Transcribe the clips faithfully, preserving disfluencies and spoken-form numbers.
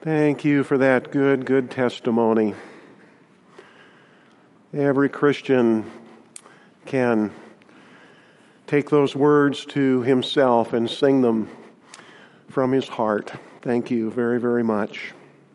Thank you for that good, good testimony. Every Christian can take those words to himself and sing them from his heart. Thank you very, very much.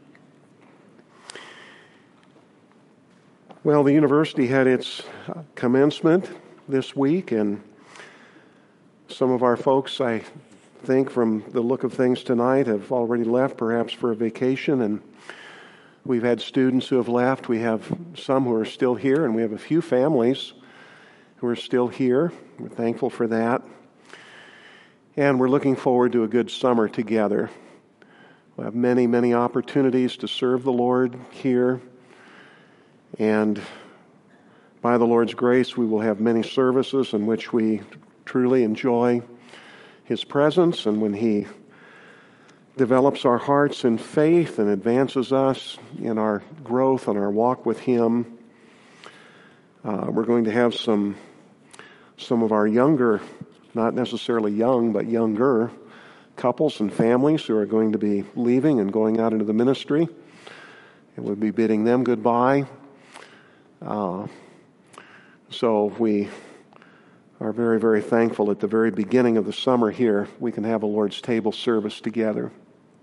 Well, the university had its commencement this week, and some of our folks, I think from the look of things tonight, have already left, perhaps for a vacation, and we've had students who have left. We have some who are still here, and we have a few families who are still here. We're thankful for that. And we're looking forward to a good summer together. We'll have many, many opportunities to serve the Lord here. And by the Lord's grace, we will have many services in which we truly enjoy His presence, and when He develops our hearts in faith and advances us in our growth and our walk with Him, uh, we're going to have some some of our younger, not necessarily young, but younger couples and families who are going to be leaving and going out into the ministry, and we'll be bidding them goodbye. Uh, so we are very, very thankful at the very beginning of the summer here we can have a Lord's table service together.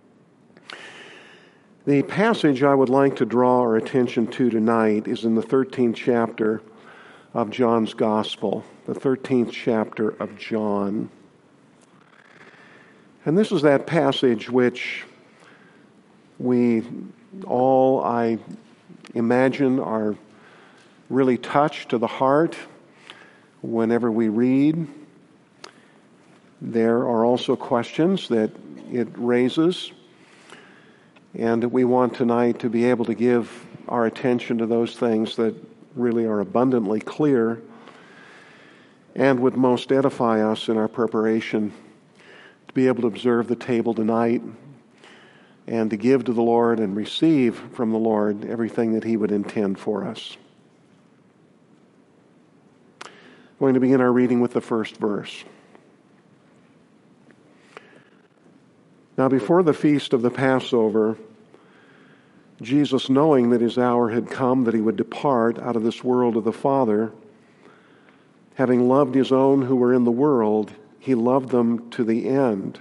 The passage I would like to draw our attention to tonight is in the thirteenth chapter of John's Gospel, the thirteenth chapter of John. And this is that passage which we all, I imagine, are really touched to the heart whenever we read. There are also questions that it raises, and we want tonight to be able to give our attention to those things that really are abundantly clear and would most edify us in our preparation to be able to observe the table tonight and to give to the Lord and receive from the Lord everything that He would intend for us. I'm going to begin our reading with the first verse. Now, before the feast of the Passover, Jesus, knowing that His hour had come that He would depart out of this world to the Father, having loved His own who were in the world, He loved them to the end.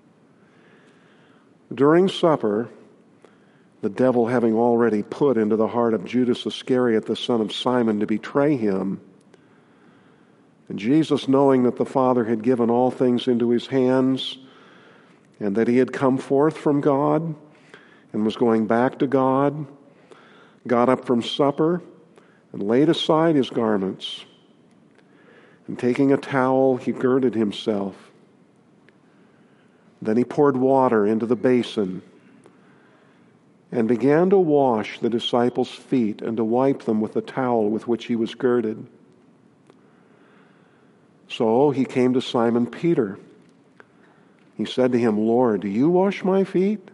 During supper, the devil having already put into the heart of Judas Iscariot, the son of Simon, to betray Him, and Jesus, knowing that the Father had given all things into His hands, and that He had come forth from God and was going back to God, got up from supper and laid aside His garments. And taking a towel, He girded Himself. Then He poured water into the basin and began to wash the disciples' feet and to wipe them with the towel with which He was girded. So He came to Simon Peter. He said to him, "Lord, do you wash my feet?"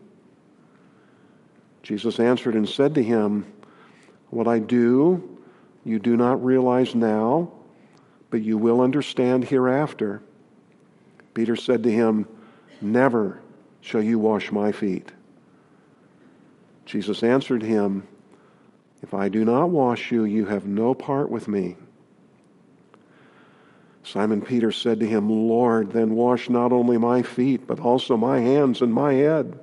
Jesus answered and said to him, "What I do, you do not realize now, but you will understand hereafter." Peter said to Him, "Never shall you wash my feet." Jesus answered him, "If I do not wash you, you have no part with me." Simon Peter said to Him, "Lord, then wash not only my feet, but also my hands and my head."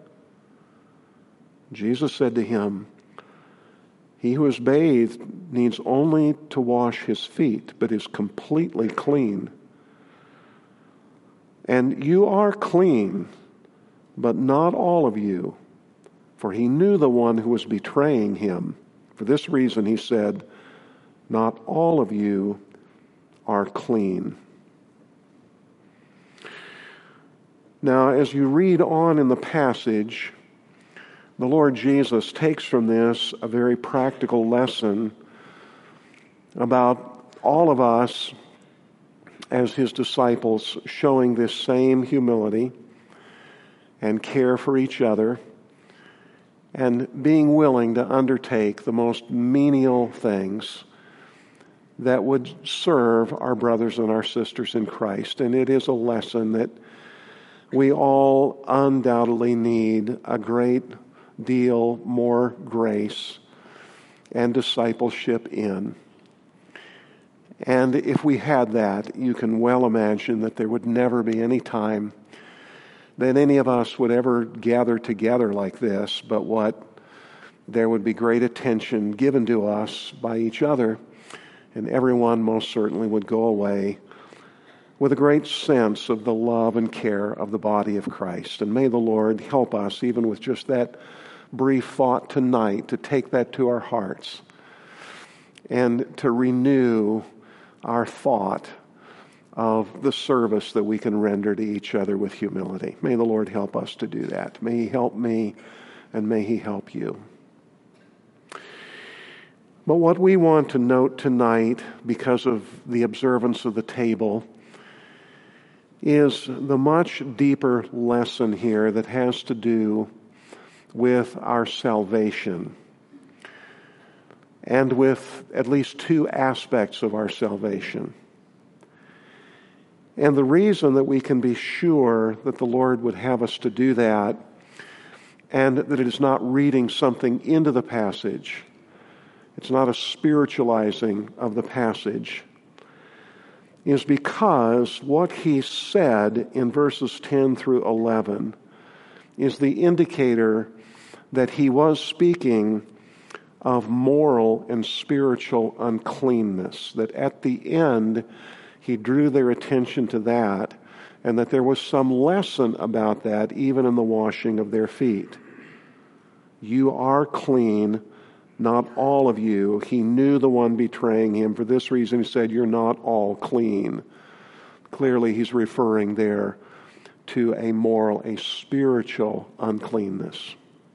Jesus said to him, "He who is bathed needs only to wash his feet, but is completely clean. And you are clean, but not all of you." For He knew the one who was betraying Him. For this reason He said, "Not all of you are clean." Now, as you read on in the passage, the Lord Jesus takes from this a very practical lesson about all of us as His disciples showing this same humility and care for each other and being willing to undertake the most menial things that would serve our brothers and our sisters in Christ. And it is a lesson that we all undoubtedly need a great deal more grace and discipleship in. And if we had that, you can well imagine that there would never be any time that any of us would ever gather together like this, but what there would be great attention given to us by each other, and everyone most certainly would go away with a great sense of the love and care of the body of Christ. And may the Lord help us, even with just that brief thought tonight, to take that to our hearts and to renew our thought of the service that we can render to each other with humility. May the Lord help us to do that. May He help me, and may He help you. But what we want to note tonight, because of the observance of the table, is the much deeper lesson here that has to do with our salvation, and with at least two aspects of our salvation. And the reason that we can be sure that the Lord would have us to do that, and that it is not reading something into the passage, it's not a spiritualizing of the passage, is because what he said in verses ten through eleven is the indicator that he was speaking of moral and spiritual uncleanness, that at the end he drew their attention to that, and that there was some lesson about that even in the washing of their feet. You are clean, not all of you. He knew the one betraying him. For this reason he said, you're not all clean. Clearly he's referring there to a moral, a spiritual uncleanness.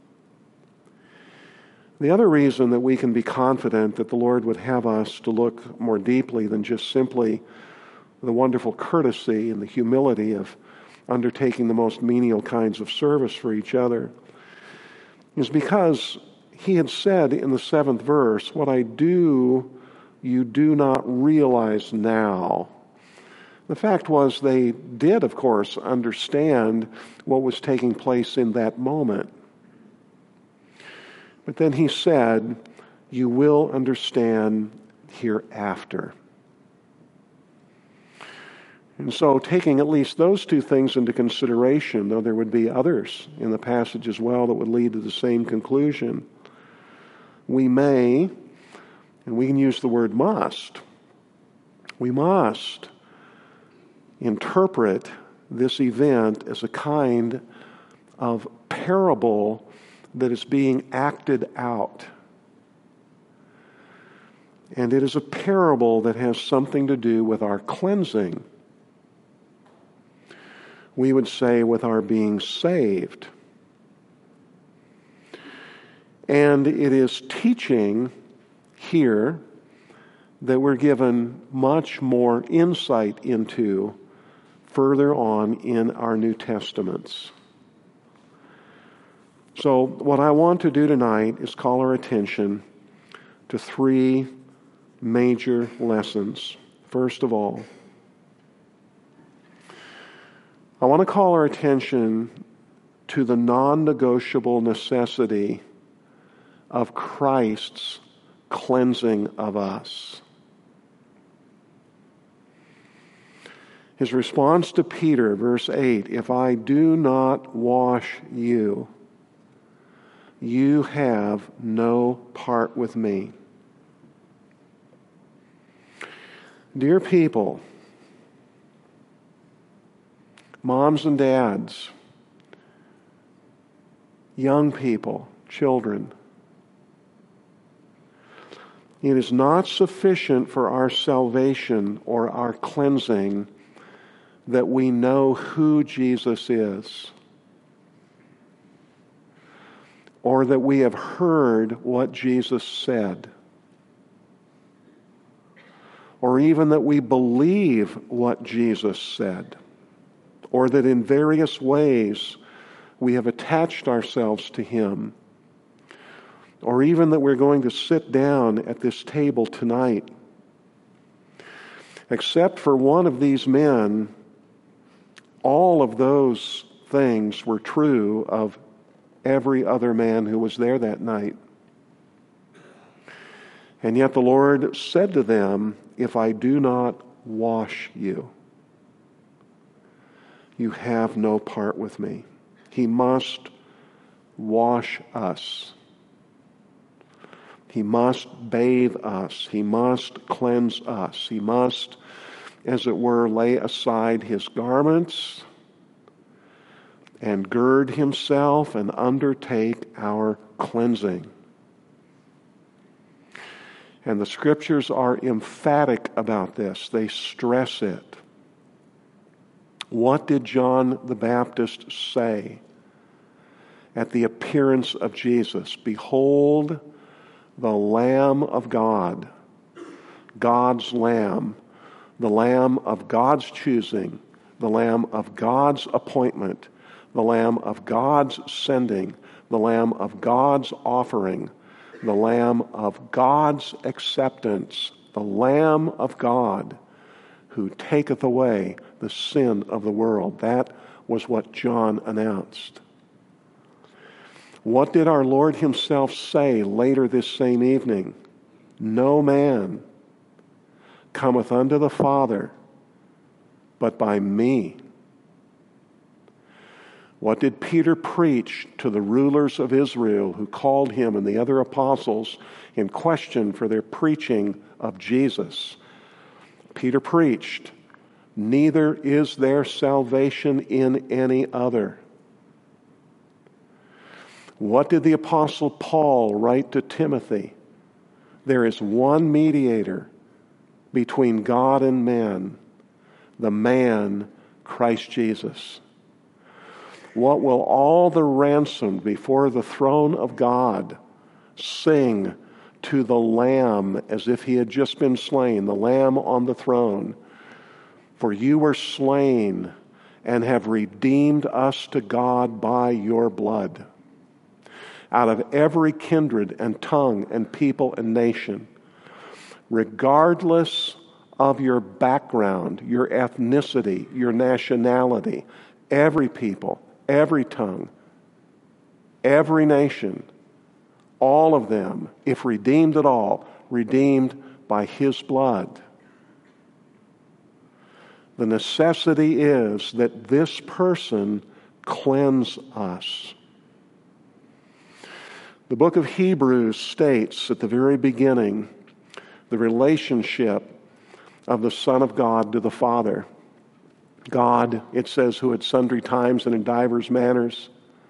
The other reason that we can be confident that the Lord would have us to look more deeply than just simply the wonderful courtesy and the humility of undertaking the most menial kinds of service for each other is because he had said in the seventh verse, what I do, you do not realize now. The fact was they did, of course, understand what was taking place in that moment. But then he said, you will understand hereafter. And so taking at least those two things into consideration, though there would be others in the passage as well that would lead to the same conclusion, we may, and we can use the word must, we must interpret this event as a kind of parable that is being acted out. And it is a parable that has something to do with our cleansing. We would say with our being saved. And it is teaching here that we're given much more insight into further on in our New Testaments. So what I want to do tonight is call our attention to three major lessons. First of all, I want to call our attention to the non-negotiable necessity of Christ's cleansing of us. His response to Peter, verse eight, if I do not wash you, you have no part with me. Dear people, moms and dads, young people, children, it is not sufficient for our salvation or our cleansing that we know who Jesus is, or that we have heard what Jesus said, or even that we believe what Jesus said, or that in various ways we have attached ourselves to Him, or even that we're going to sit down at this table tonight. Except for one of these men, all of those things were true of every other man who was there that night. And yet the Lord said to them, if I do not wash you, you have no part with me. He must wash us. He must bathe us. He must cleanse us. He must, as it were, lay aside his garments and gird himself and undertake our cleansing. And the Scriptures are emphatic about this. They stress it. What did John the Baptist say at the appearance of Jesus? Behold, the Lamb of God, God's Lamb, the Lamb of God's choosing, the Lamb of God's appointment, the Lamb of God's sending, the Lamb of God's offering, the Lamb of God's acceptance, the Lamb of God who taketh away the sin of the world. That was what John announced. What did our Lord himself say later this same evening? No man cometh unto the Father but by me. What did Peter preach to the rulers of Israel who called him and the other apostles in question for their preaching of Jesus? Peter preached, neither is there salvation in any other. What did the Apostle Paul write to Timothy? There is one mediator between God and men, the man Christ Jesus. What will all the ransomed before the throne of God sing to the Lamb as if he had just been slain, the Lamb on the throne? For you were slain and have redeemed us to God by your blood, out of every kindred and tongue and people and nation, regardless of your background, your ethnicity, your nationality, every people, every tongue, every nation, all of them, if redeemed at all, redeemed by his blood. The necessity is that this person cleanse us. The book of Hebrews states at the very beginning the relationship of the Son of God to the Father. God, it says, who at sundry times and in divers manners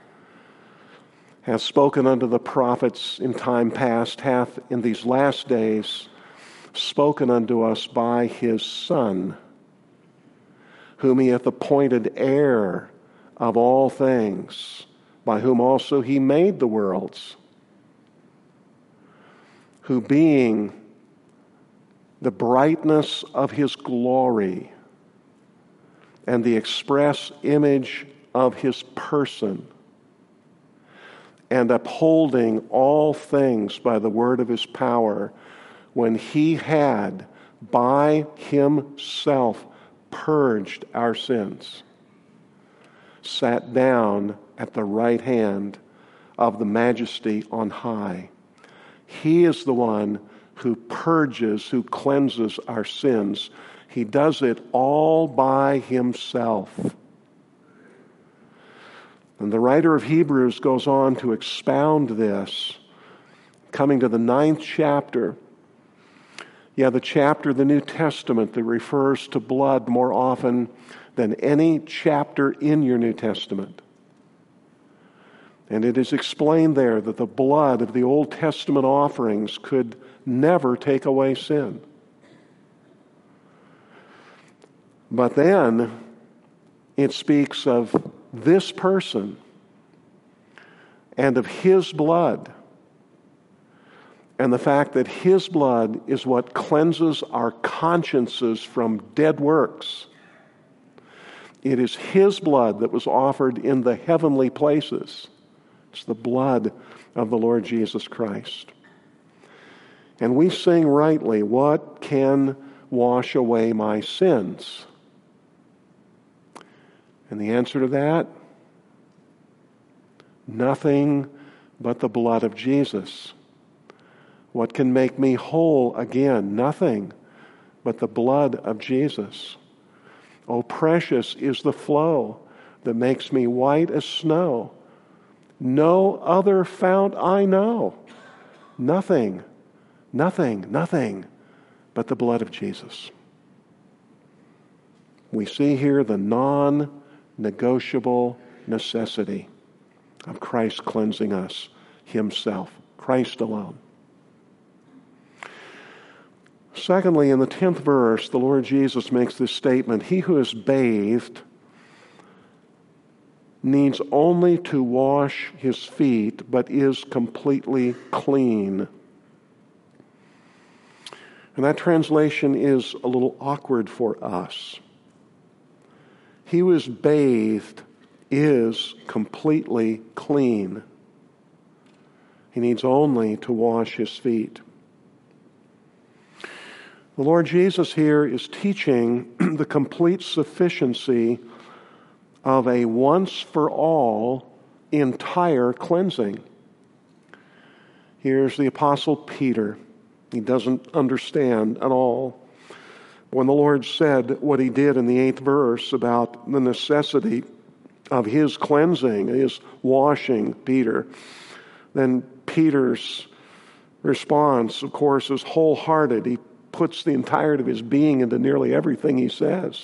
hath spoken unto the prophets in time past, hath in these last days spoken unto us by his Son, whom he hath appointed heir of all things, by whom also he made the worlds, who being the brightness of his glory and the express image of his person, and upholding all things by the word of his power, when he had by himself purged our sins, sat down at the right hand of the Majesty on high. He is the one who purges, who cleanses our sins. He does it all by himself. And the writer of Hebrews goes on to expound this, coming to the ninth chapter. Yeah, the chapter of the New Testament that refers to blood more often than any chapter in your New Testament. And it is explained there that the blood of the Old Testament offerings could never take away sin. But then it speaks of this person and of his blood, and the fact that his blood is what cleanses our consciences from dead works. It is his blood that was offered in the heavenly places. It's the blood of the Lord Jesus Christ. And we sing rightly, what can wash away my sins? And the answer to that, Nothing but the blood of Jesus. What can make me whole again? Nothing but the blood of Jesus. Oh, precious is the flow that makes me white as snow. No other fount I know. Nothing, nothing, nothing but the blood of Jesus. We see here the non-negotiable necessity of Christ cleansing us himself, Christ alone. Secondly, in the tenth verse, the Lord Jesus makes this statement: he who is bathed needs only to wash his feet, but is completely clean. And that translation is a little awkward for us. He who is bathed is completely clean. He needs only to wash his feet. The Lord Jesus here is teaching the complete sufficiency of a once-for-all entire cleansing. Here's the Apostle Peter. He doesn't understand at all. When the Lord said what he did in the eighth verse about the necessity of his cleansing, his washing Peter, then Peter's response, of course, is wholehearted. He puts the entirety of his being into nearly everything he says.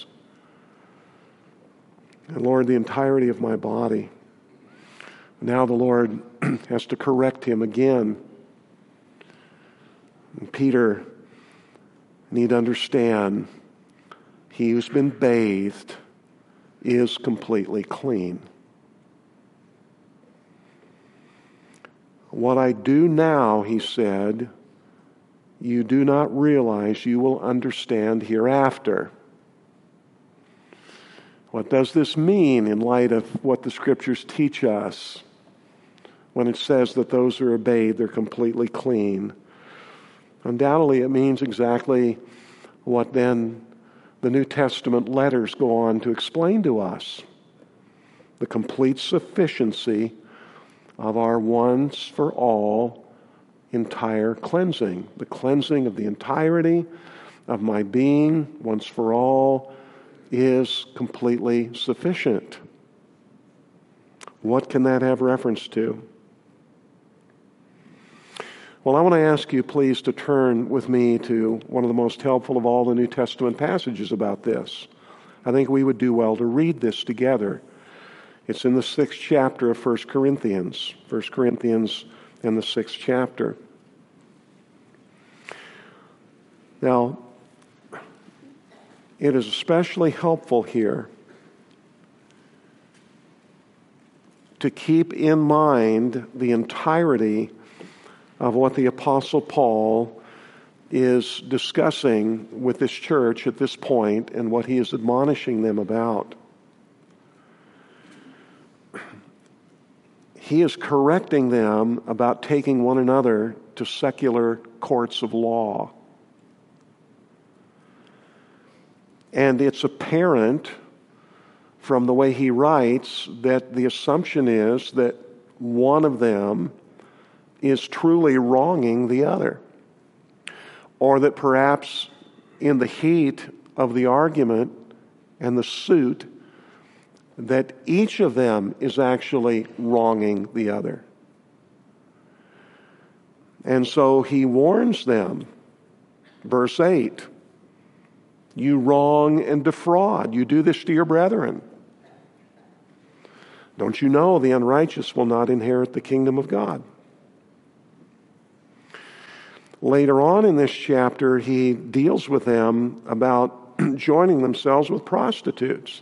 And Lord, the entirety of my body. Now the Lord has to correct him again. And Peter need to understand, he who's been bathed is completely clean. What I do now, he said, you do not realize you will understand hereafter. What does this mean in light of what the Scriptures teach us when it says that those who are bathed are completely clean? Undoubtedly, it means exactly what then the New Testament letters go on to explain to us: the complete sufficiency of our once-for-all entire cleansing, the cleansing of the entirety of my being once for all is completely sufficient. What can that have reference to? Well, I want to ask you, please, to turn with me to one of the most helpful of all the New Testament passages about this. I think we would do well to read this together. It's in the sixth chapter of First Corinthians. First Corinthians in the sixth chapter. Now, it is especially helpful here to keep in mind the entirety of what the Apostle Paul is discussing with this church at this point and what he is admonishing them about. He is correcting them about taking one another to secular courts of law. And it's apparent from the way he writes that the assumption is that one of them is truly wronging the other. Or that perhaps in the heat of the argument and the suit, that each of them is actually wronging the other. And so he warns them, verse eight, you wrong and defraud. You do this to your brethren. Don't you know the unrighteous will not inherit the kingdom of God? Later on in this chapter, he deals with them about joining themselves with prostitutes.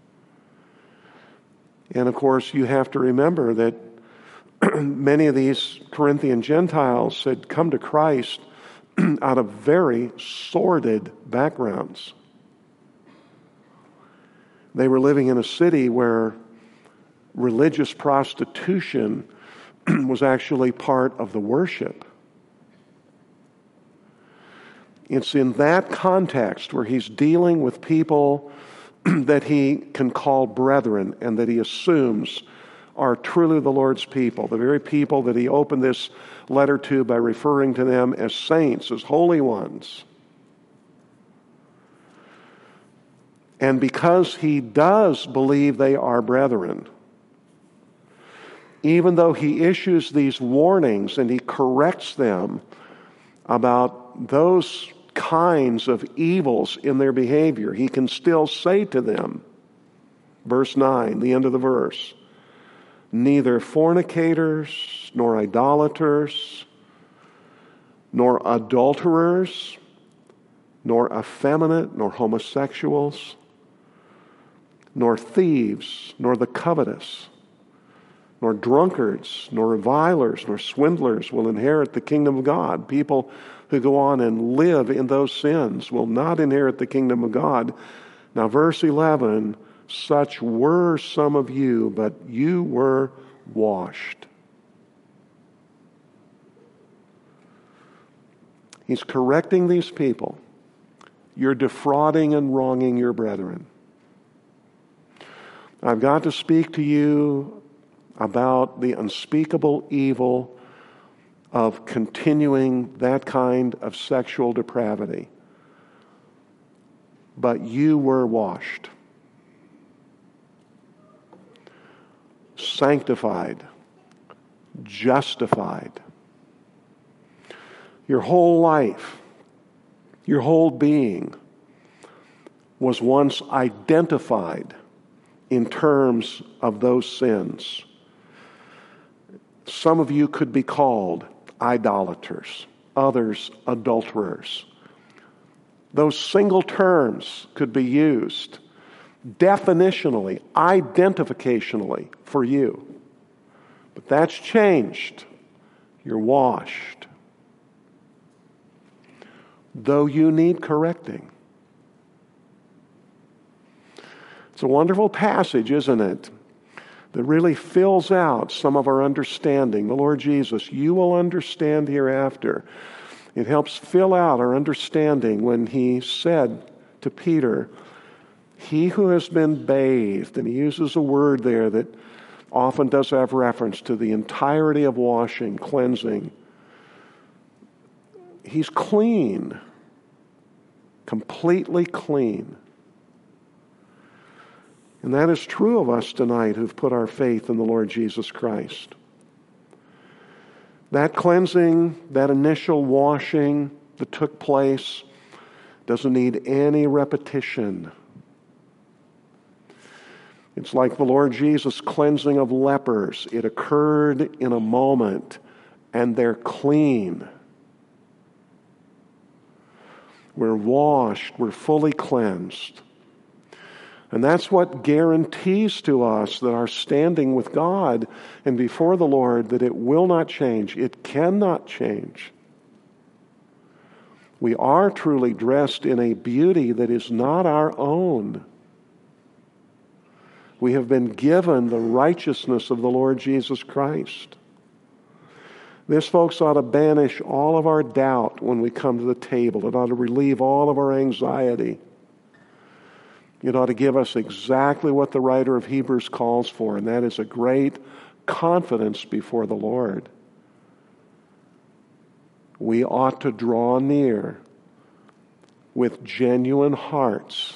And of course, you have to remember that many of these Corinthian Gentiles had come to Christ out of very sordid backgrounds. They were living in a city where religious prostitution was actually part of the worship. It's in that context where he's dealing with people that he can call brethren and that he assumes are truly the Lord's people, the very people that he opened this letter to by referring to them as saints, as holy ones. And because he does believe they are brethren, even though he issues these warnings and he corrects them about those kinds of evils in their behavior, he can still say to them, verse nine, the end of the verse, neither fornicators, nor idolaters, nor adulterers, nor effeminate, nor homosexuals, nor thieves, nor the covetous, nor drunkards, nor revilers, nor swindlers will inherit the kingdom of God. People who go on and live in those sins will not inherit the kingdom of God. Now, verse eleven, such were some of you, but you were washed. He's correcting these people. You're defrauding and wronging your brethren. I've got to speak to you about the unspeakable evil of continuing that kind of sexual depravity. But you were washed, sanctified, justified. Your whole life, your whole being was once identified in terms of those sins. Some of you could be called idolaters, others adulterers. Those single terms could be used definitionally, identificationally for you. But that's changed. You're washed. Though you need correcting. It's a wonderful passage, isn't it? That really fills out some of our understanding. The Lord Jesus, you will understand hereafter. It helps fill out our understanding when he said to Peter, he who has been bathed, and he uses a word there that often does have reference to the entirety of washing, cleansing. He's clean, completely clean. And that is true of us tonight who've put our faith in the Lord Jesus Christ. That cleansing, that initial washing that took place doesn't need any repetition. It's like the Lord Jesus' cleansing of lepers. It occurred in a moment, and they're clean. We're washed, we're fully cleansed. And that's what guarantees to us that our standing with God and before the Lord, that it will not change. It cannot change. We are truly dressed in a beauty that is not our own. We have been given the righteousness of the Lord Jesus Christ. This, folks, ought to banish all of our doubt when we come to the table. It ought to relieve all of our anxiety. It ought to give us exactly what the writer of Hebrews calls for, and that is a great confidence before the Lord. We ought to draw near with genuine hearts,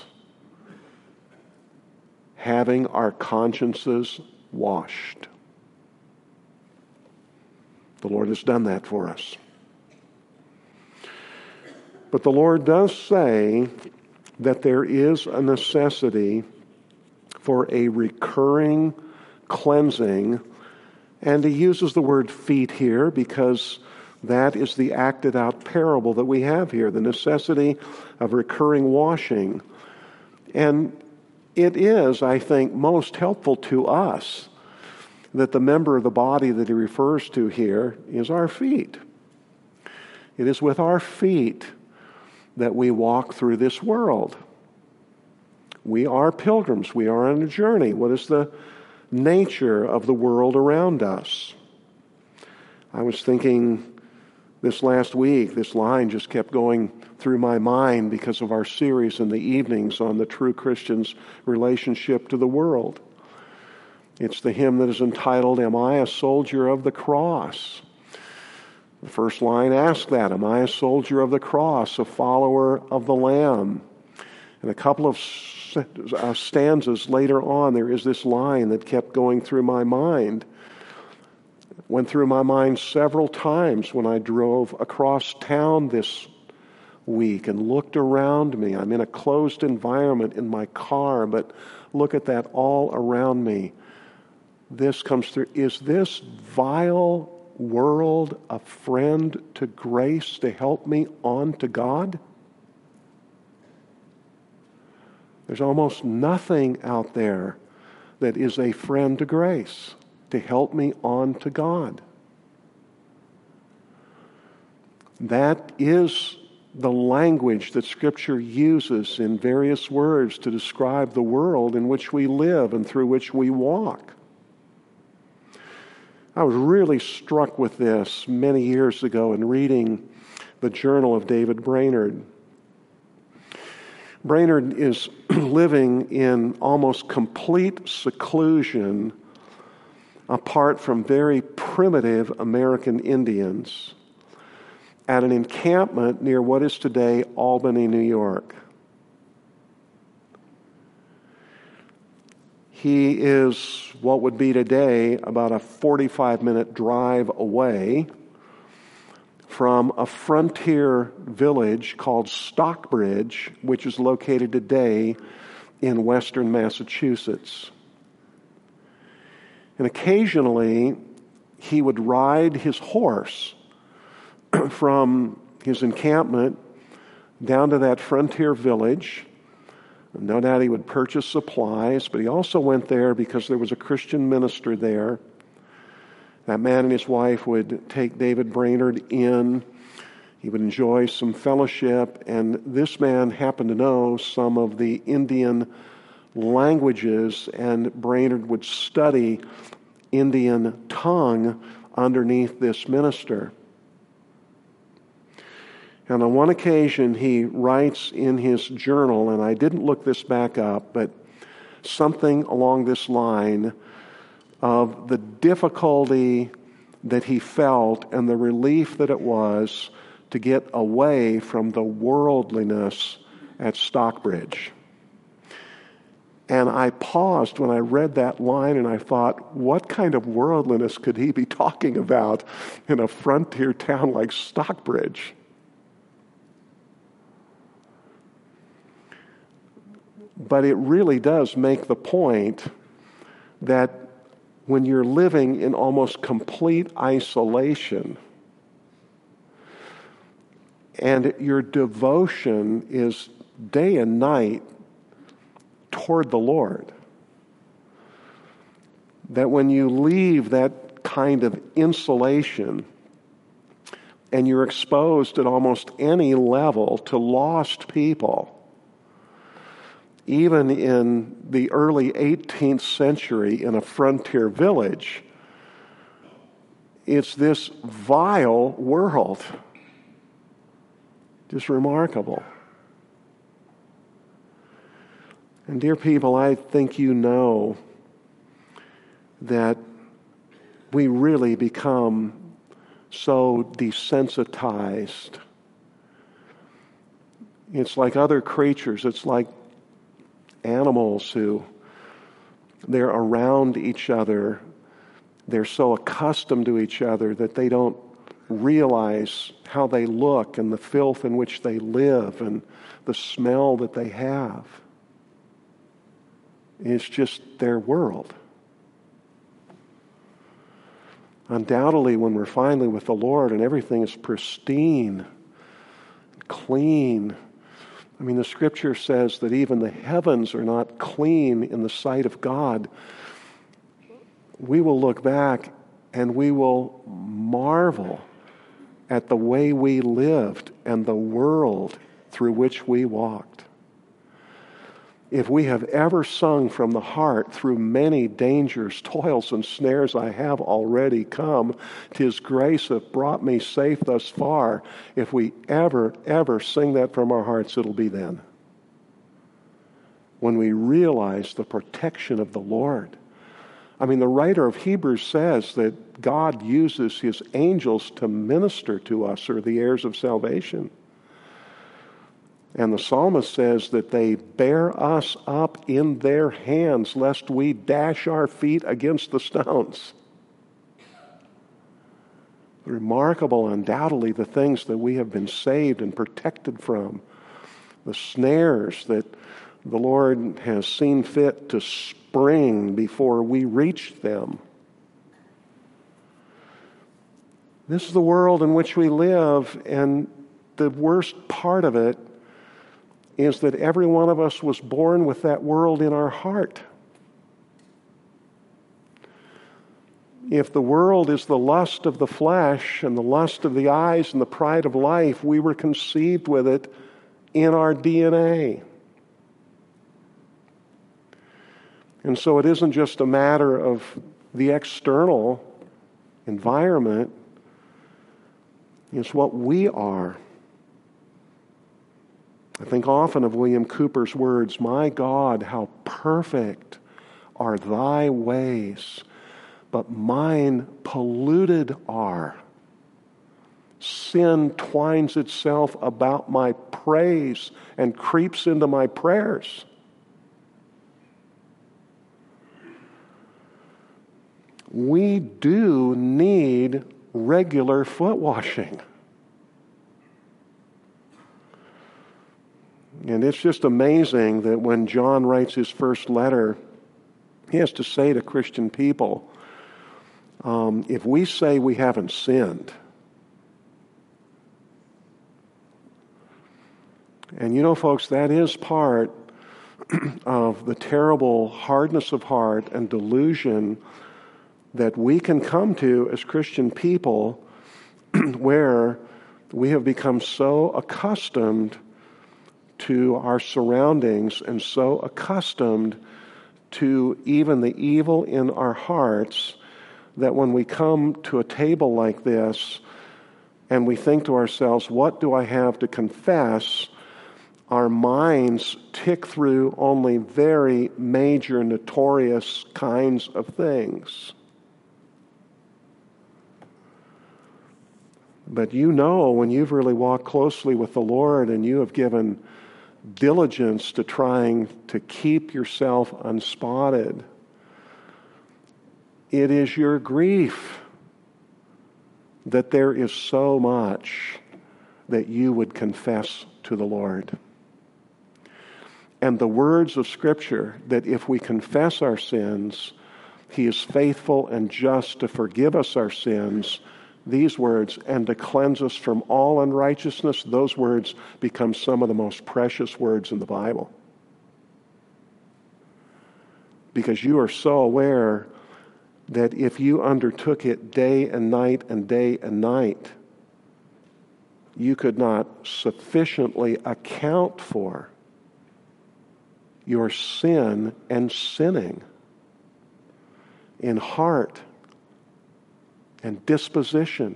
having our consciences washed. The Lord has done that for us. But the Lord does say that there is a necessity for a recurring cleansing, and he uses the word feet here because that is the acted out parable that we have here, the necessity of recurring washing. And it is, I think, most helpful to us that the member of the body that he refers to here is our feet. It is with our feet that we walk through this world. We are pilgrims. We are on a journey. What is the nature of the world around us? I was thinking this last week, this line just kept going through my mind because of our series in the evenings on the true Christian's relationship to the world. It's the hymn that is entitled, Am I a Soldier of the Cross? The first line asks that, Am I a soldier of the cross, a follower of the Lamb? And a couple of stanzas later on, there is this line that kept going through my mind. Went through my mind several times when I drove across town this week and looked around me. I'm in a closed environment in my car, but look at that all around me. This comes through. Is this vile world a friend to grace to help me on to God? There's almost nothing out there that is a friend to grace to help me on to God. That is the language that Scripture uses in various words to describe the world in which we live and through which we walk. I was really struck with this many years ago in reading the journal of David Brainerd. Brainerd is living in almost complete seclusion apart from very primitive American Indians at an encampment near what is today Albany, New York. He is what would be today about a forty-five minute drive away from a frontier village called Stockbridge, which is located today in western Massachusetts. And occasionally, he would ride his horse from his encampment down to that frontier village. No doubt he would purchase supplies, but he also went there because there was a Christian minister there. That man and his wife would take David Brainerd in. He would enjoy some fellowship, and this man happened to know some of the Indian languages, and Brainerd would study Indian tongue underneath this minister. And on one occasion, he writes in his journal, and I didn't look this back up, but something along this line of the difficulty that he felt and the relief that it was to get away from the worldliness at Stockbridge. And I paused when I read that line and I thought, what kind of worldliness could he be talking about in a frontier town like Stockbridge? But it really does make the point that when you're living in almost complete isolation and your devotion is day and night toward the Lord, that when you leave that kind of insulation and you're exposed at almost any level to lost people, even in the early eighteenth century in a frontier village, it's this vile world. Just remarkable. And dear people, I think you know that we really become so desensitized. It's like other creatures. It's like animals who, they're around each other. They're so accustomed to each other that they don't realize how they look and the filth in which they live and the smell that they have. It's just their world. Undoubtedly, when we're finally with the Lord and everything is pristine, clean, I mean, the Scripture says that even the heavens are not clean in the sight of God. We will look back and we will marvel at the way we lived and the world through which we walked. If we have ever sung from the heart through many dangers, toils, and snares I have already come, 'tis grace that brought me safe thus far. If we ever, ever sing that from our hearts, it'll be then. When we realize the protection of the Lord I mean, the writer of Hebrews says that God uses his angels to minister to us, or the heirs of salvation. And the psalmist says that they bear us up in their hands, lest we dash our feet against the stones. Remarkable, undoubtedly, the things that we have been saved and protected from. The snares that the Lord has seen fit to spring before we reach them. This is the world in which we live, and the worst part of it is that every one of us was born with that world in our heart. If the world is the lust of the flesh and the lust of the eyes and the pride of life, we were conceived with it in our D N A. And so it isn't just a matter of the external environment, it's what we are. I think often of William Cooper's words, "My God, how perfect are thy ways, but mine polluted are. Sin twines itself about my praise and creeps into my prayers." We do need regular foot washing. And it's just amazing that when John writes his first letter, he has to say to Christian people, um, if we say we haven't sinned, and you know, folks, that is part of the terrible hardness of heart and delusion that we can come to as Christian people where we have become so accustomed to our surroundings and so accustomed to even the evil in our hearts that when we come to a table like this and we think to ourselves, what do I have to confess? Our minds tick through only very major, notorious kinds of things. But you know, when you've really walked closely with the Lord and you have given diligence to trying to keep yourself unspotted, it is your grief that there is so much that you would confess to the Lord. And the words of Scripture that if we confess our sins, He is faithful and just to forgive us our sins, these words, and to cleanse us from all unrighteousness, those words become some of the most precious words in the Bible. Because you are so aware that if you undertook it day and night and day and night, you could not sufficiently account for your sin and sinning in heart and disposition,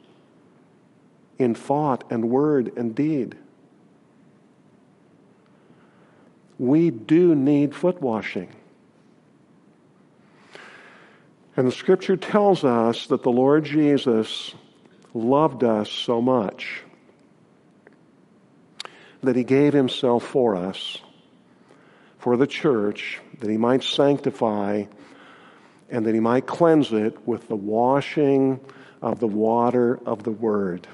in thought and word and deed. We do need foot washing. And the Scripture tells us that the Lord Jesus loved us so much that He gave Himself for us, for the church, that He might sanctify and that He might cleanse it with the washing of the water of the Word.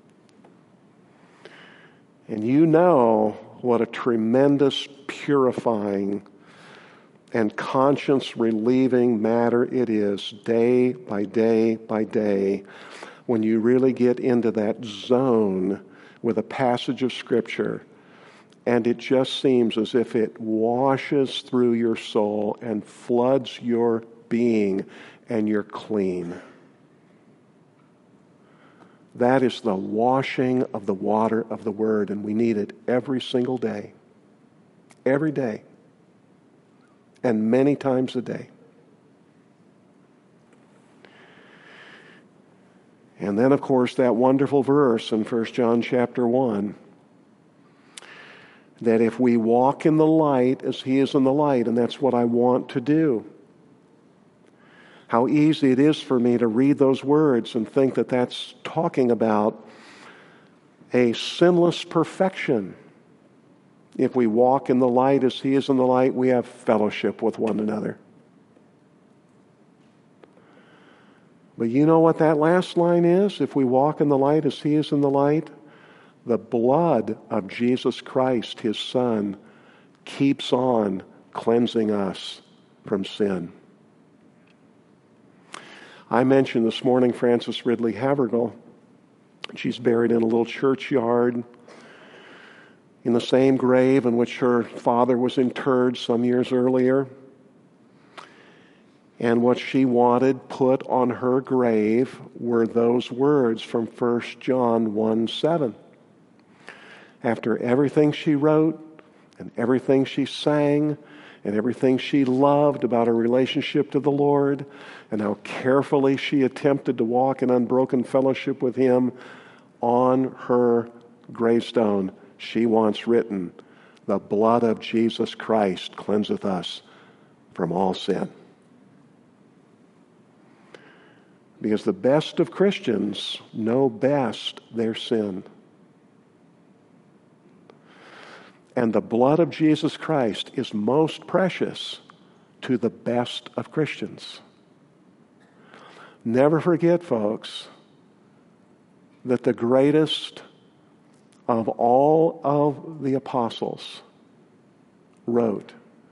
And you know what a tremendous purifying and conscience-relieving matter it is day by day by day when you really get into that zone with a passage of Scripture and it just seems as if it washes through your soul and floods your being and you're clean. That is the washing of the water of the Word, and we need it every single day. Every day. And many times a day. And then, of course, that wonderful verse in First John chapter one, that if we walk in the light as He is in the light, and that's what I want to do, How easy it is for me to read those words and think that that's talking about a sinless perfection. If we walk in the light as He is in the light, we have fellowship with one another. But you know what that last line is? If we walk in the light as He is in the light, the blood of Jesus Christ, His Son, keeps on cleansing us from sin. I mentioned this morning Frances Ridley Havergal. She's buried in a little churchyard in the same grave in which her father was interred some years earlier. And what she wanted put on her grave were those words from First John one seven. After everything she wrote and everything she sang and everything she loved about her relationship to the Lord and how carefully she attempted to walk in unbroken fellowship with Him, on her gravestone she wants written, "The blood of Jesus Christ cleanseth us from all sin." Because the best of Christians know best their sin. And the blood of Jesus Christ is most precious to the best of Christians. Never forget, folks, that the greatest of all of the apostles wrote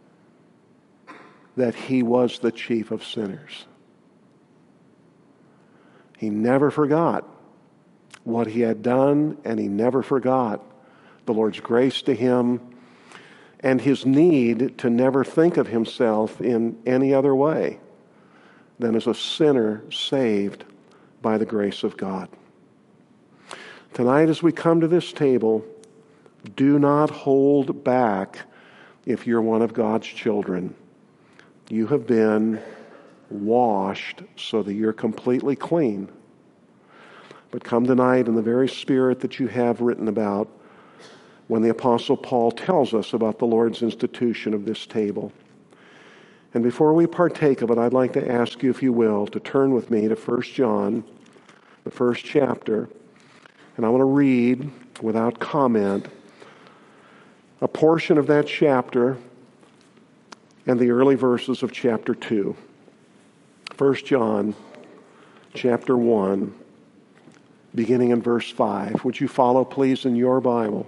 that he was the chief of sinners. He never forgot what he had done, and he never forgot the Lord's grace to him and his need to never think of himself in any other way than as a sinner saved by the grace of God. Tonight, as we come to this table, do not hold back if you're one of God's children. You have been washed so that you're completely clean. But come tonight in the very spirit that you have written about when the Apostle Paul tells us about the Lord's institution of this table. And before we partake of it, I'd like to ask you, if you will, to turn with me to First John, the first chapter. And I want to read, without comment, a portion of that chapter and the early verses of chapter two. First John, chapter one, beginning in verse five. Would you follow, please, in your Bible?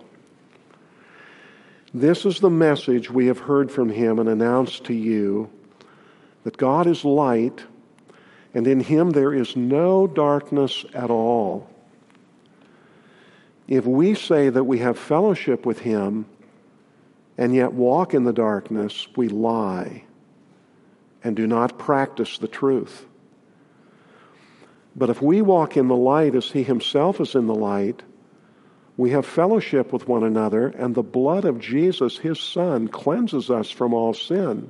This is the message we have heard from Him and announced to you, that God is light, and in Him there is no darkness at all. If we say that we have fellowship with Him and yet walk in the darkness, we lie and do not practice the truth. But if we walk in the light as He Himself is in the light, we have fellowship with one another, and the blood of Jesus, His Son, cleanses us from all sin.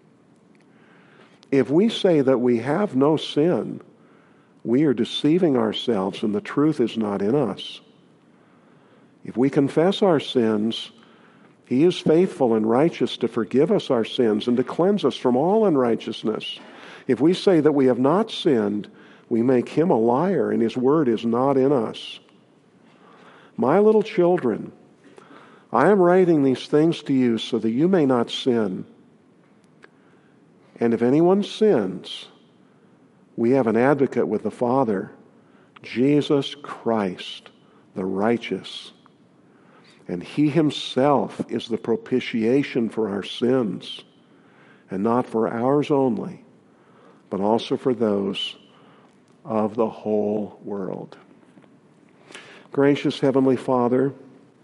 If we say that we have no sin, we are deceiving ourselves, and the truth is not in us. If we confess our sins, He is faithful and righteous to forgive us our sins and to cleanse us from all unrighteousness. If we say that we have not sinned, we make Him a liar, and His word is not in us. My little children, I am writing these things to you so that you may not sin. And if anyone sins, we have an advocate with the Father, Jesus Christ, the righteous. And He Himself is the propitiation for our sins, and not for ours only, but also for those of the whole world. Gracious Heavenly Father,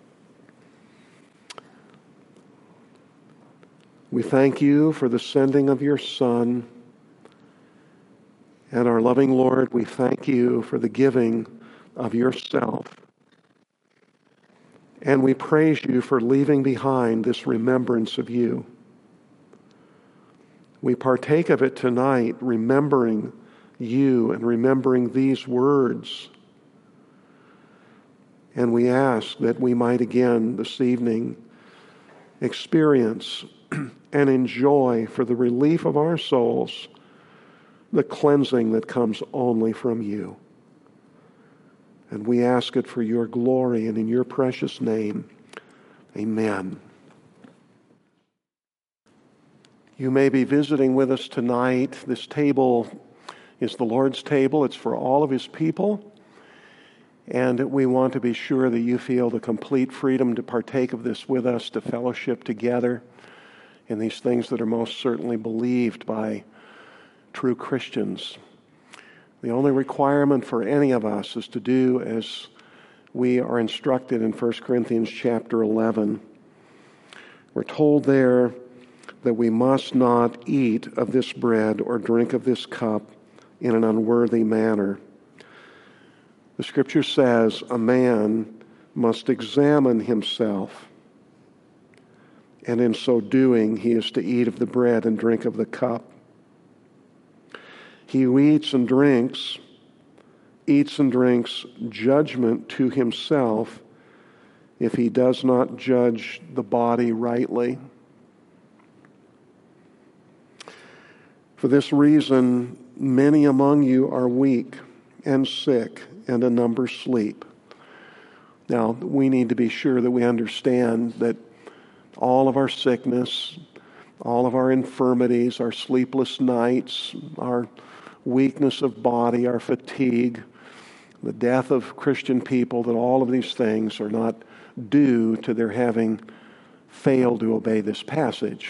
we thank You for the sending of Your Son. And our loving Lord, we thank You for the giving of Yourself. And we praise You for leaving behind this remembrance of You. We partake of it tonight, remembering You and remembering these words. And we ask that we might again this evening experience and enjoy, for the relief of our souls, the cleansing that comes only from you. And we ask it for your glory and in your precious name. Amen. You may be visiting with us tonight. This table is the Lord's table. It's for all of His people. And we want to be sure that you feel the complete freedom to partake of this with us, to fellowship together in these things that are most certainly believed by true Christians. The only requirement for any of us is to do as we are instructed in First Corinthians chapter eleven. We're told there that we must not eat of this bread or drink of this cup in an unworthy manner. The Scripture says a man must examine himself, and in so doing he is to eat of the bread and drink of the cup. He who eats and drinks, eats and drinks judgment to himself if he does not judge the body rightly. For this reason, many among you are weak and sick, and a number sleep. Now, we need to be sure that we understand that all of our sickness, all of our infirmities, our sleepless nights, our weakness of body, our fatigue, the death of Christian people, that all of these things are not due to their having failed to obey this passage.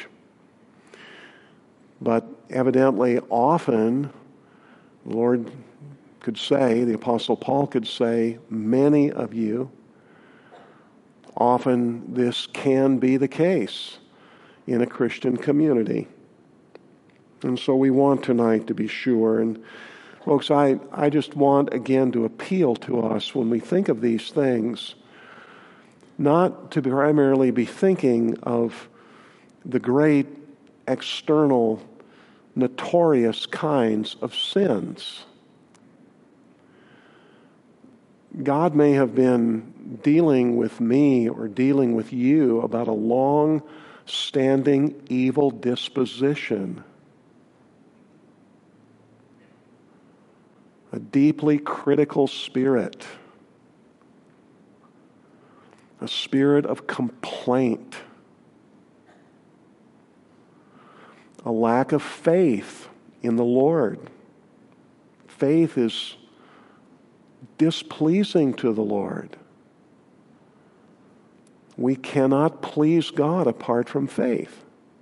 But evidently, often, the Lord could say, the Apostle Paul could say, many of you, often this can be the case in a Christian community. And so we want tonight to be sure. And folks, I, I just want again to appeal to us when we think of these things, not to primarily be thinking of the great external, notorious kinds of sins. God may have been dealing with me or dealing with you about a long-standing evil disposition, a deeply critical spirit, a spirit of complaint, a lack of faith in the Lord. Faith is displeasing to the Lord. We cannot please God apart from faith.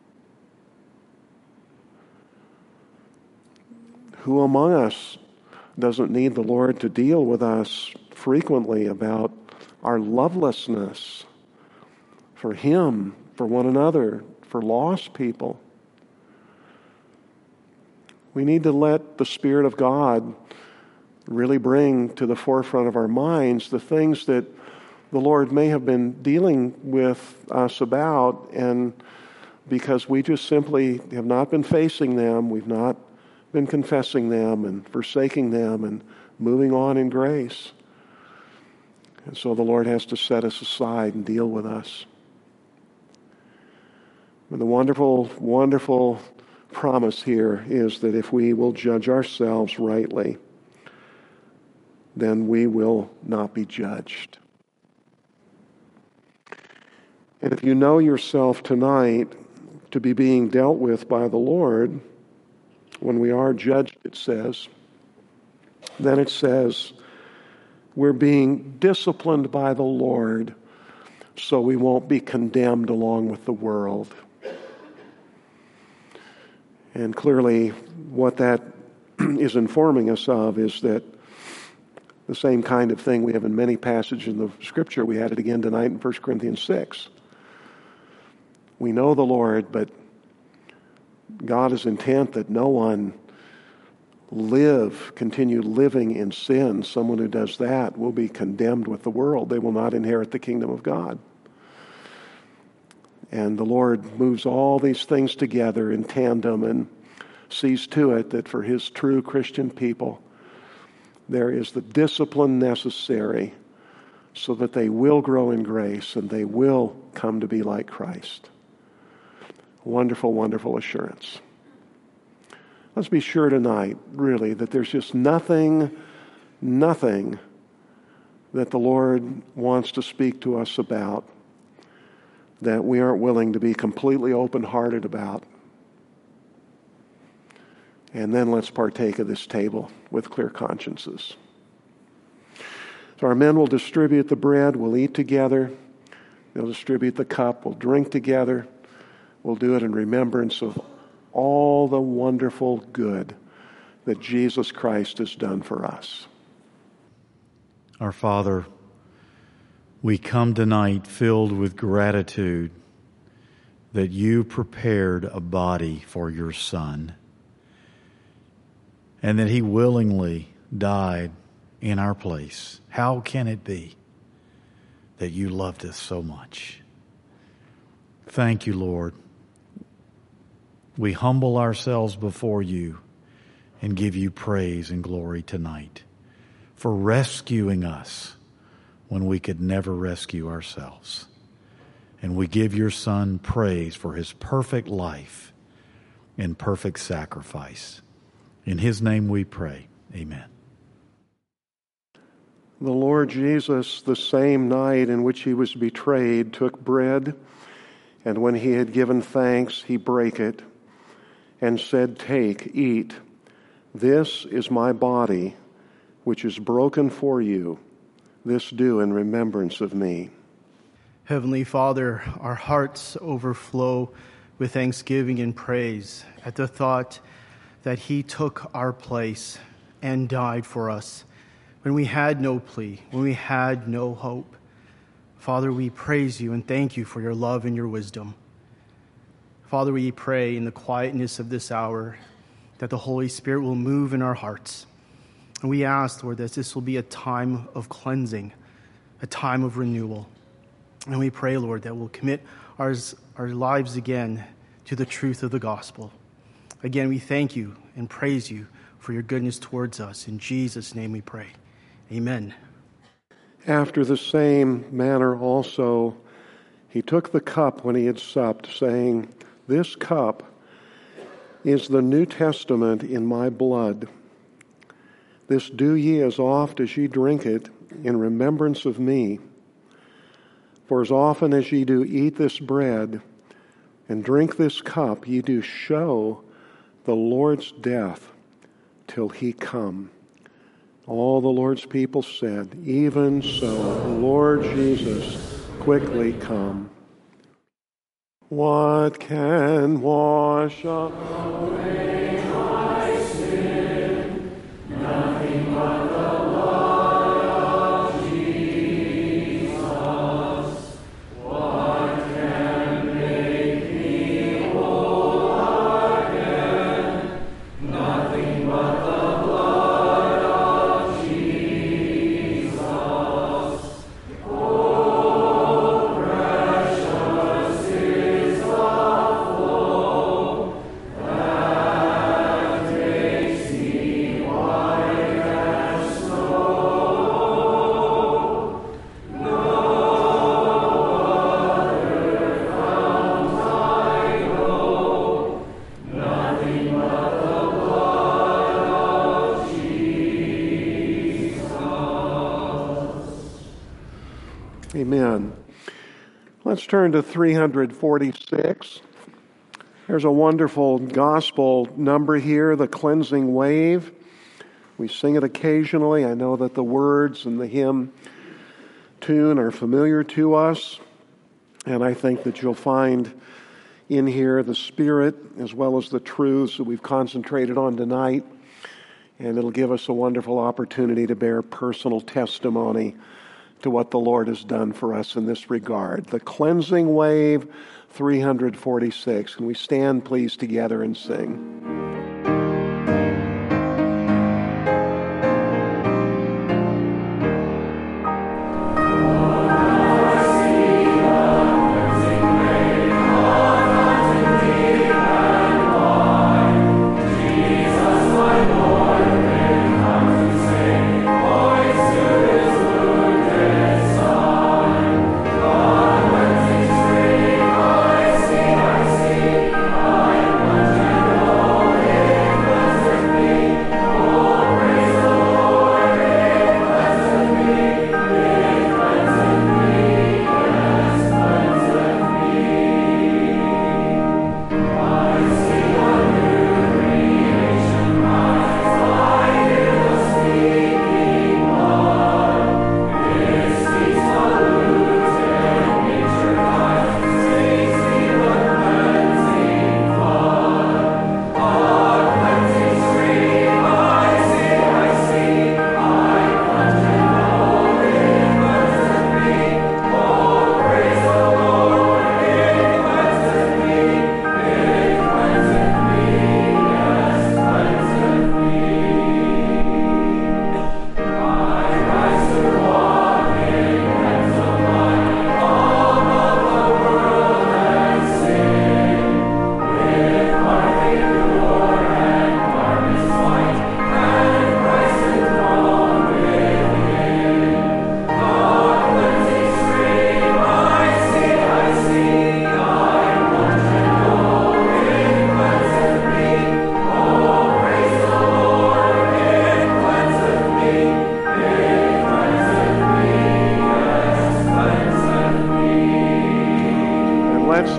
Who among us doesn't need the Lord to deal with us frequently about our lovelessness for Him, for one another, for lost people? We need to let the Spirit of God really bring to the forefront of our minds the things that the Lord may have been dealing with us about, and because we just simply have not been facing them, we've not been confessing them and forsaking them and moving on in grace. And so the Lord has to set us aside and deal with us. And the wonderful, wonderful promise here is that if we will judge ourselves rightly, then we will not be judged. And if you know yourself tonight to be being dealt with by the Lord, when we are judged, it says, then it says, we're being disciplined by the Lord so we won't be condemned along with the world. And clearly, what that is informing us of is that the same kind of thing we have in many passages in the Scripture. We had it again tonight in First Corinthians six. We know the Lord, but God is intent that no one live, continue living in sin. Someone who does that will be condemned with the world. They will not inherit the kingdom of God. And the Lord moves all these things together in tandem and sees to it that for His true Christian people, there is the discipline necessary so that they will grow in grace and they will come to be like Christ. Wonderful, wonderful assurance. Let's be sure tonight, really, that there's just nothing, nothing that the Lord wants to speak to us about that we aren't willing to be completely open-hearted about. And then let's partake of this table with clear consciences. So our men will distribute the bread, we'll eat together. They'll distribute the cup, we'll drink together. We'll do it in remembrance of all the wonderful good that Jesus Christ has done for us. Our Father, we come tonight filled with gratitude that you prepared a body for your Son and that he willingly died in our place. How can it be that you loved us so much? Thank you, Lord. We humble ourselves before you and give you praise and glory tonight for rescuing us when we could never rescue ourselves. And we give your Son praise for his perfect life and perfect sacrifice. In his name we pray. Amen. The Lord Jesus, the same night in which he was betrayed, took bread, and when he had given thanks, he brake it, and said, "Take, eat. This is my body, which is broken for you. This do in remembrance of me." Heavenly Father, our hearts overflow with thanksgiving and praise at the thought that he took our place and died for us when we had no plea, when we had no hope. Father, we praise you and thank you for your love and your wisdom. Father, we pray in the quietness of this hour that the Holy Spirit will move in our hearts. And we ask, Lord, that this will be a time of cleansing, a time of renewal. And we pray, Lord, that we'll commit our, our lives again to the truth of the gospel. Again, we thank you and praise you for your goodness towards us. In Jesus' name we pray. Amen. After the same manner also, he took the cup when he had supped, saying, "This cup is the New Testament in my blood. This do ye as oft as ye drink it in remembrance of me. For as often as ye do eat this bread and drink this cup, ye do show the Lord's death till he come." All the Lord's people said, "Even so, Lord Jesus, quickly come." What can wash away my sin? Nothing but the blood of Jesus. What can make me whole again? Nothing but the blood of Jesus. Oh, precious is the flow that makes me white as snow. No other fount I know, nothing but the blood of Jesus. Amen. Let's turn to three hundred forty-six. There's a wonderful gospel number here, the cleansing wave. We sing it occasionally. I know that the words and the hymn tune are familiar to us. And I think that you'll find in here the spirit as well as the truths that we've concentrated on tonight. And it'll give us a wonderful opportunity to bear personal testimony to what the Lord has done for us in this regard. The cleansing wave, three hundred forty-six. Can we stand, please, together and sing? I see, I see, I want to know.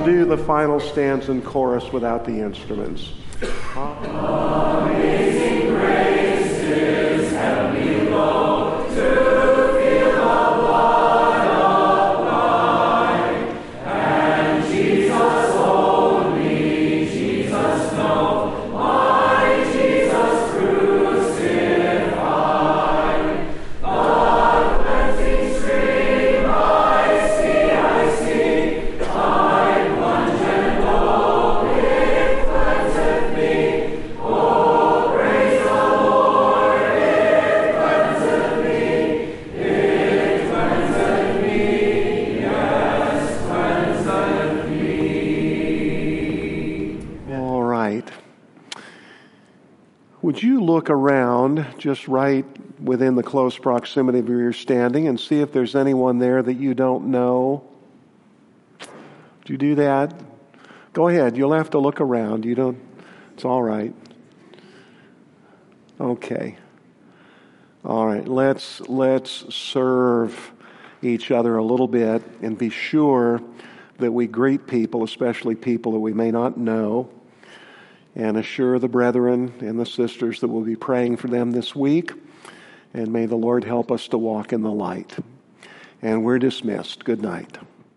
do the final stanza and chorus without the instruments. Amazing grace is heavenly low to Would you look around just right within the close proximity of where you're standing and see if there's anyone there that you don't know? Do you do that? Go ahead. You'll have to look around. You don't. It's all right. Okay. All right. Let's let's serve each other a little bit and be sure that we greet people, especially people that we may not know, and assure the brethren and the sisters that we'll be praying for them this week. And may the Lord help us to walk in the light. And we're dismissed. Good night.